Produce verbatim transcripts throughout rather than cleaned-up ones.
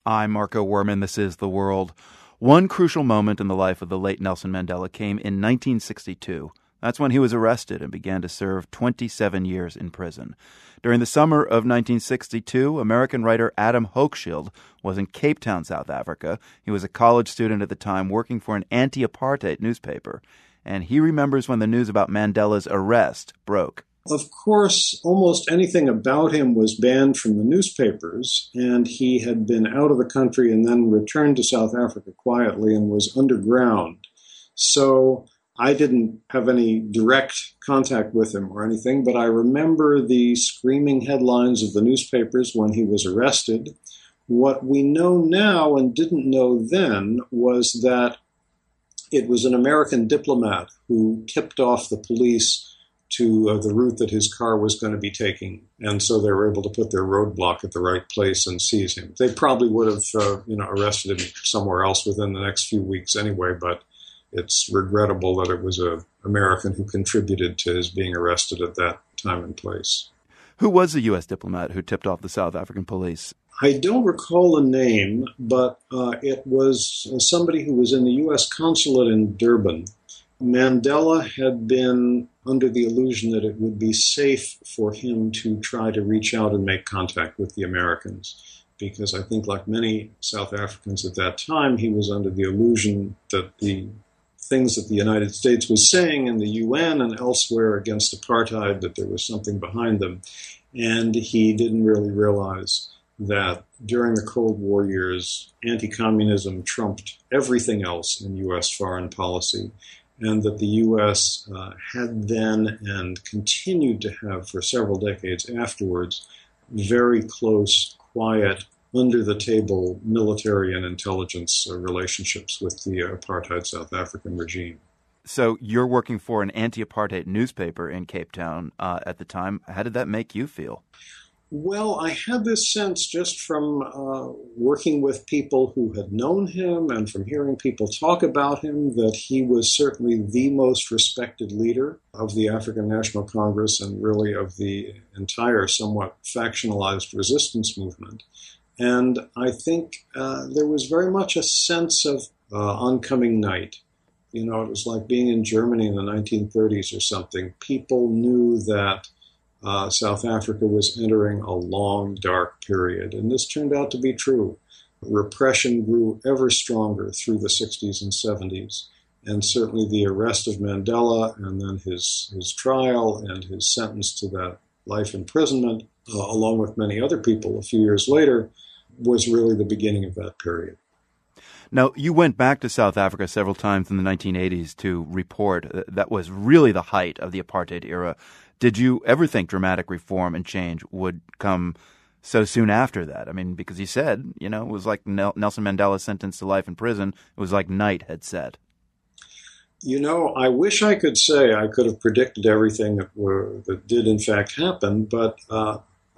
I'm Marco Werman. This is The World. One crucial moment in the life of the late Nelson Mandela came in nineteen sixty-two. That's when he was arrested and began to serve twenty-seven years in prison. During the summer of nineteen sixty-two, American writer Adam Hochschild was in Cape Town, South Africa. He was a college student at the time working for an anti-apartheid newspaper. And he remembers when the news about Mandela's arrest broke. Of course, almost anything about him was banned from the newspapers, and he had been out of the country and then returned to South Africa quietly and was underground. So I didn't have any direct contact with him or anything, but I remember the screaming headlines of the newspapers when he was arrested. What we know now and didn't know then was that it was an American diplomat who tipped off the police to uh, the route that his car was going to be taking. And so they were able to put their roadblock at the right place and seize him. They probably would have uh, you know, arrested him somewhere else within the next few weeks anyway, but it's regrettable that it was an American who contributed to his being arrested at that time and place. Who was the U S diplomat who tipped off the South African police? I don't recall the name, but uh, it was somebody who was in the U S consulate in Durban. Mandela had been under the illusion that it would be safe for him to try to reach out and make contact with the Americans, because I think, like many South Africans at that time, he was under the illusion that the things that the United States was saying in the U N and elsewhere against apartheid, that there was something behind them. And he didn't really realize that during the Cold War years, anti-communism trumped everything else in U S foreign policy, and that the U S uh, had then and continued to have for several decades afterwards very close, quiet, under-the-table military and intelligence uh, relationships with the apartheid South African regime. So you're working for an anti-apartheid newspaper in Cape Town uh, at the time. How did that make you feel? Well, I had this sense just from uh, working with people who had known him and from hearing people talk about him that he was certainly the most respected leader of the African National Congress and really of the entire somewhat factionalized resistance movement. And I think uh, there was very much a sense of uh, oncoming night. You know, it was like being in Germany in the nineteen thirties or something. People knew that Uh, South Africa was entering a long, dark period, and this turned out to be true. Repression grew ever stronger through the sixties and seventies, and certainly the arrest of Mandela and then his, his trial and his sentence to that life imprisonment, uh, along with many other people a few years later, was really the beginning of that period. Now, you went back to South Africa several times in the nineteen eighties to report. That was really the height of the apartheid era. Did you ever think dramatic reform and change would come so soon after that? I mean, because you said, you know, it was like Nelson Mandela sentenced to life in prison. It was like night had set. You know, I wish I could say I could have predicted everything that were that did in fact happen, but uh,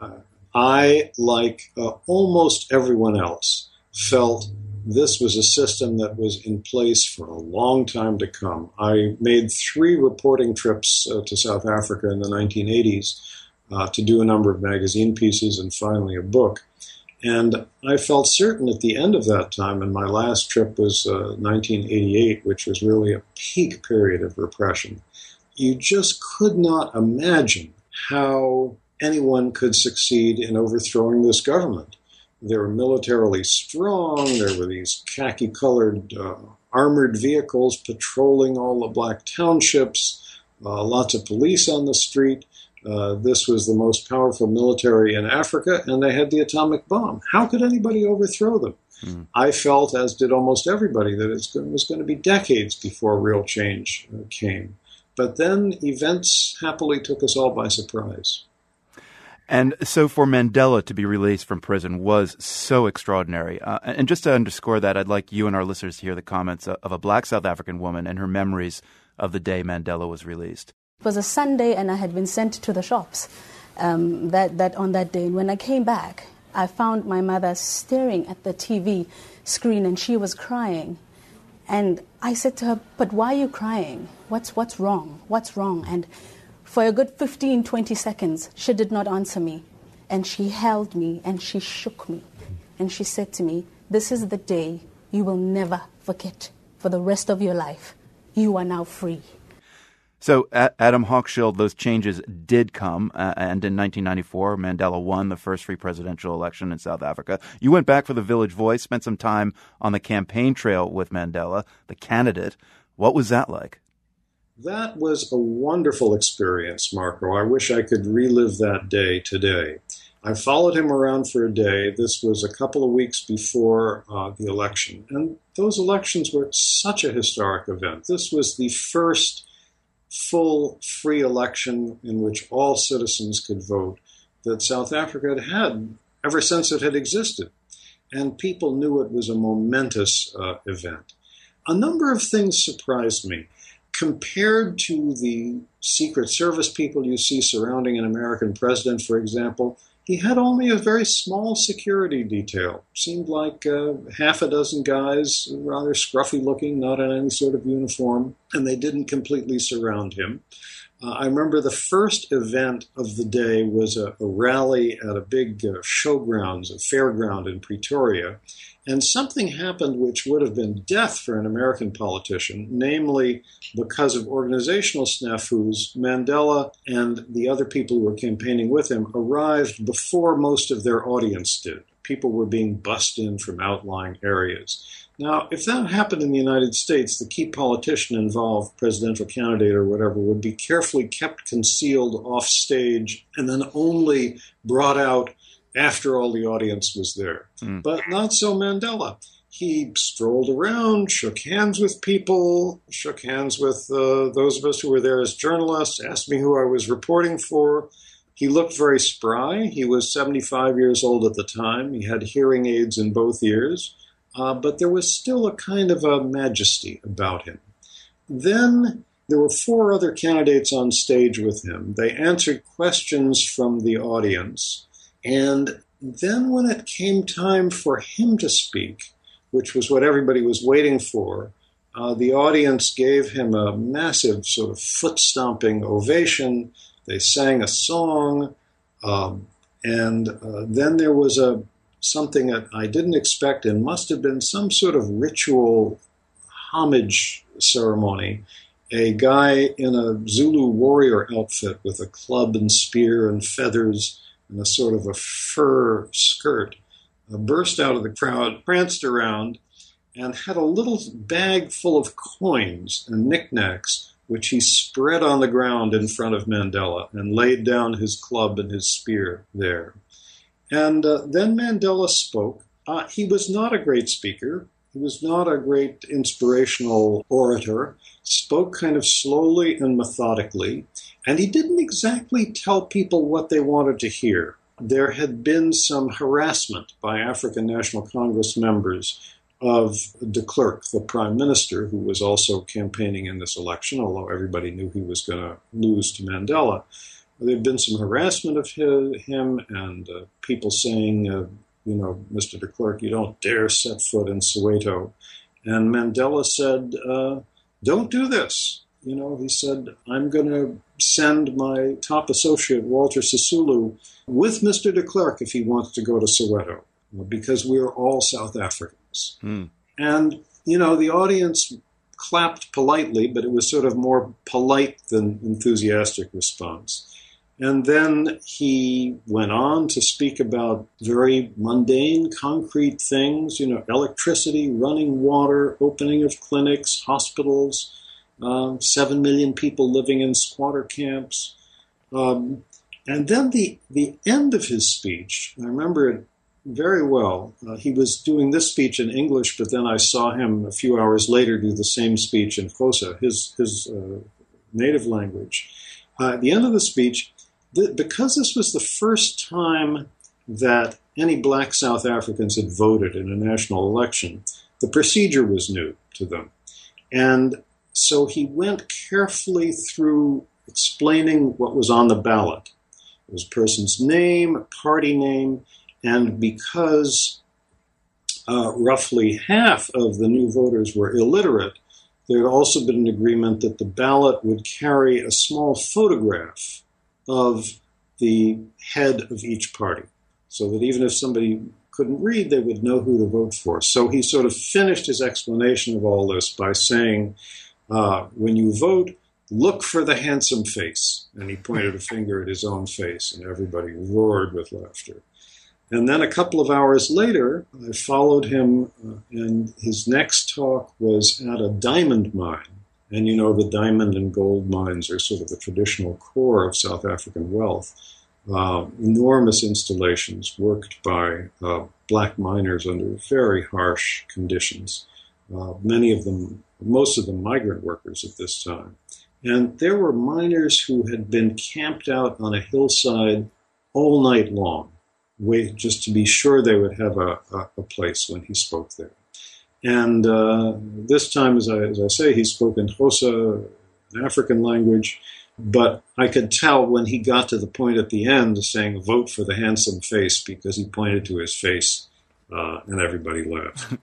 I, like uh, almost everyone else, felt this was a system that was in place for a long time to come. I made three reporting trips uh, to South Africa in the nineteen eighties uh, to do a number of magazine pieces and finally a book. And I felt certain at the end of that time, and my last trip was uh, nineteen eighty-eight, which was really a peak period of repression. You just could not imagine how anyone could succeed in overthrowing this government. They were militarily strong. There were these khaki-colored uh, armored vehicles patrolling all the black townships, uh, lots of police on the street. Uh, this was the most powerful military in Africa, and they had the atomic bomb. How could anybody overthrow them? Mm. I felt, as did almost everybody, that it was going to be decades before real change uh, came. But then events happily took us all by surprise. And so for Mandela to be released from prison was so extraordinary. Uh, and just to underscore that, I'd like you and our listeners to hear the comments of a black South African woman and her memories of the day Mandela was released. It was a Sunday and I had been sent to the shops um, that, that on that day. And when I came back, I found my mother staring at the T V screen and she was crying. And I said to her, but why are you crying? What's, what's wrong? What's wrong? And for a good fifteen, twenty seconds, she did not answer me. And she held me and she shook me. And she said to me, this is the day you will never forget for the rest of your life. You are now free. So, Adam Hochschild, those changes did come, uh, and in nineteen ninety-four, Mandela won the first free presidential election in South Africa. You went back for the Village Voice, spent some time on the campaign trail with Mandela, the candidate. What was that like? That was a wonderful experience, Marco. I wish I could relive that day today. I followed him around for a day. This was a couple of weeks before uh, the election. And those elections were such a historic event. This was the first full free election in which all citizens could vote that South Africa had had ever since it had existed. And people knew it was a momentous uh, event. A number of things surprised me. Compared to the Secret Service people you see surrounding an American president, for example, he had only a very small security detail. Seemed like uh, half a dozen guys, rather scruffy looking, not in any sort of uniform, and they didn't completely surround him. Uh, I remember the first event of the day was a, a rally at a big uh, showgrounds, a fairground in Pretoria, and something happened which would have been death for an American politician, namely because of organizational snafus, Mandela and the other people who were campaigning with him arrived before most of their audience did. People were being bussed in from outlying areas. Now, if that happened in the United States, the key politician involved, presidential candidate or whatever, would be carefully kept concealed off stage and then only brought out after all the audience was there. Mm. But not so Mandela. He strolled around, shook hands with people, shook hands with uh, those of us who were there as journalists, asked me who I was reporting for. He looked very spry. He was seventy-five years old at the time. He had hearing aids in both ears. Uh, but there was still a kind of a majesty about him. Then there were four other candidates on stage with him. They answered questions from the audience. And then when it came time for him to speak, which was what everybody was waiting for, uh, the audience gave him a massive sort of foot-stomping ovation. They sang a song. Um, and uh, then there was a something that I didn't expect and must have been some sort of ritual homage ceremony. A guy in a Zulu warrior outfit with a club and spear and feathers and a sort of a fur skirt uh, burst out of the crowd, pranced around, and had a little bag full of coins and knickknacks, which he spread on the ground in front of Mandela and laid down his club and his spear there. And uh, then Mandela spoke. Uh, he was not a great speaker. He was not a great inspirational orator, spoke kind of slowly and methodically, and he didn't exactly tell people what they wanted to hear. There had been some harassment by African National Congress members of de Klerk, the prime minister, who was also campaigning in this election, although everybody knew he was going to lose to Mandela. There had been some harassment of his, him and uh, people saying, uh, you know, Mister de Klerk, you don't dare set foot in Soweto. And Mandela said, uh, don't do this. You know, he said, I'm going to send my top associate, Walter Sisulu, with Mister de Klerk if he wants to go to Soweto, because we're all South Africans. Hmm. And, you know, the audience clapped politely, but it was sort of more polite than enthusiastic response. And then he went on to speak about very mundane, concrete things, you know, electricity, running water, opening of clinics, hospitals, um, seven million people living in squatter camps. Um, and then the, the end of his speech, I remember it very well. Uh, he was doing this speech in English, but then I saw him a few hours later do the same speech in Xhosa, his, his uh, native language. Uh, at the end of the speech, because this was the first time that any black South Africans had voted in a national election, the procedure was new to them. And so he went carefully through explaining what was on the ballot. It was a person's name, party name, and because uh, roughly half of the new voters were illiterate, there had also been an agreement that the ballot would carry a small photograph of the head of each party, so that even if somebody couldn't read, they would know who to vote for. So he sort of finished his explanation of all this by saying, uh, when you vote, look for the handsome face. And he pointed a finger at his own face, and everybody roared with laughter. And then a couple of hours later, I followed him, uh, and his next talk was at a diamond mine. And you know, the diamond and gold mines are sort of the traditional core of South African wealth. Uh, enormous installations worked by uh, black miners under very harsh conditions. Uh, many of them, most of them migrant workers at this time. And there were miners who had been camped out on a hillside all night long, wait, just to be sure they would have a, a, a place when he spoke there. And uh, this time, as I, as I say, he spoke in Xhosa, an African language, but I could tell when he got to the point at the end saying, vote for the handsome face, because he pointed to his face, uh, and everybody laughed.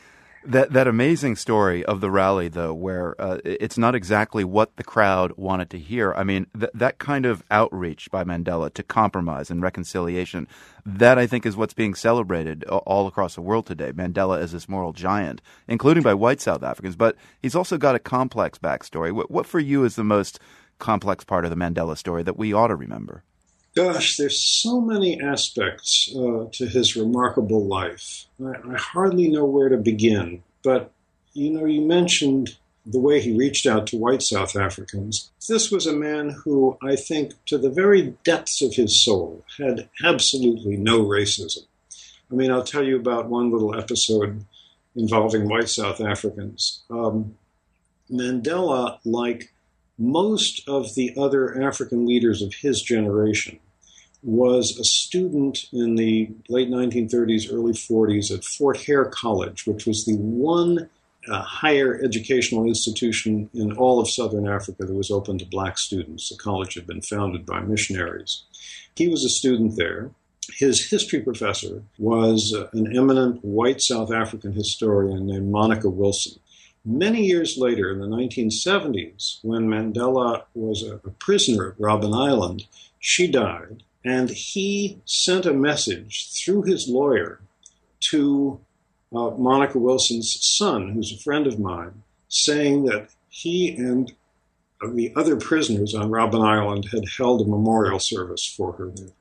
That that amazing story of the rally, though, where uh, it's not exactly what the crowd wanted to hear. I mean, th- that kind of outreach by Mandela to compromise and reconciliation, that I think is what's being celebrated all across the world today. Mandela as this moral giant, including by white South Africans. But he's also got a complex backstory. What, what for you is the most complex part of the Mandela story that we ought to remember? Gosh, there's so many aspects uh, to his remarkable life. I, I hardly know where to begin. But, you know, you mentioned the way he reached out to white South Africans. This was a man who, I think, to the very depths of his soul, had absolutely no racism. I mean, I'll tell you about one little episode involving white South Africans. Um, Mandela, like most of the other African leaders of his generation, was a student in the late nineteen thirties, early forties at Fort Hare College, which was the one uh, higher educational institution in all of Southern Africa that was open to black students. The college had been founded by missionaries. He was a student there. His history professor was uh, an eminent white South African historian named Monica Wilson. Many years later, in the nineteen seventies, when Mandela was a, a prisoner at Robben Island, she died, and he sent a message through his lawyer to uh, Monica Wilson's son, who's a friend of mine, saying that he and the other prisoners on Robben Island had held a memorial service for her there.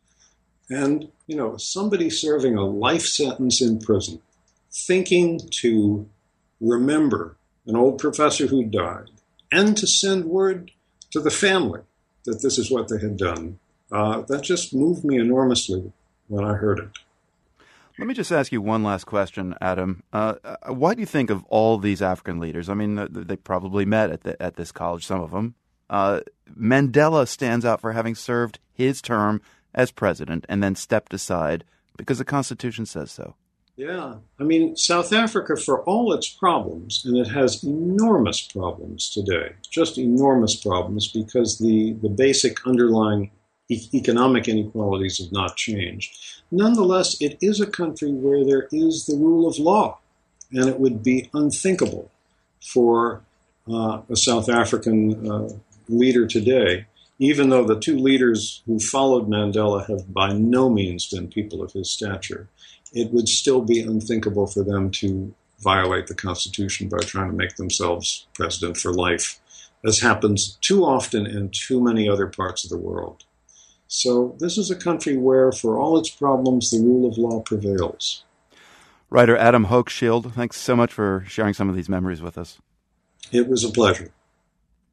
And, you know, somebody serving a life sentence in prison, thinking to remember an old professor who died, and to send word to the family that this is what they had done. Uh, that just moved me enormously when I heard it. Let me just ask you one last question, Adam. Uh, why do you think of all these African leaders? I mean, they probably met at the, at this college, some of them. Uh, Mandela stands out for having served his term as president and then stepped aside because the Constitution says so. Yeah. I mean, South Africa, for all its problems, and it has enormous problems today, just enormous problems, because the, the basic underlying e- economic inequalities have not changed. Nonetheless, it is a country where there is the rule of law, and it would be unthinkable for uh, a South African uh, leader today, even though the two leaders who followed Mandela have by no means been people of his stature. It would still be unthinkable for them to violate the Constitution by trying to make themselves president for life, as happens too often in too many other parts of the world. So this is a country where, for all its problems, the rule of law prevails. Writer Adam Hochschild, thanks so much for sharing some of these memories with us. It was a pleasure.